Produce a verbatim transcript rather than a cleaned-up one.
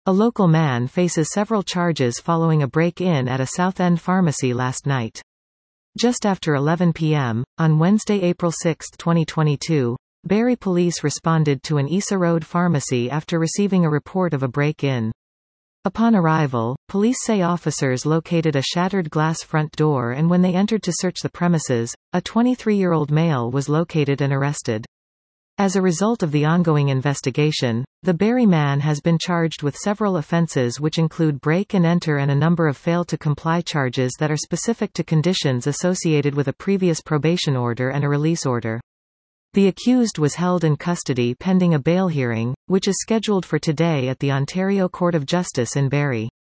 A local man faces several charges following a break-in at a Southend pharmacy last night. Just after eleven p m, on Wednesday, April sixth, twenty twenty-two, Barry police responded to an Issa Road pharmacy after receiving a report of a break-in. Upon arrival, police say officers located a shattered glass front door, and when they entered to search the premises, a twenty-three-year-old male was located and arrested. As a result of the ongoing investigation, the Barry man has been charged with several offences which include break and enter and a number of fail-to-comply charges that are specific to conditions associated with a previous probation order and a release order. The accused was held in custody pending a bail hearing, which is scheduled for today at the Ontario Court of Justice in Barrie.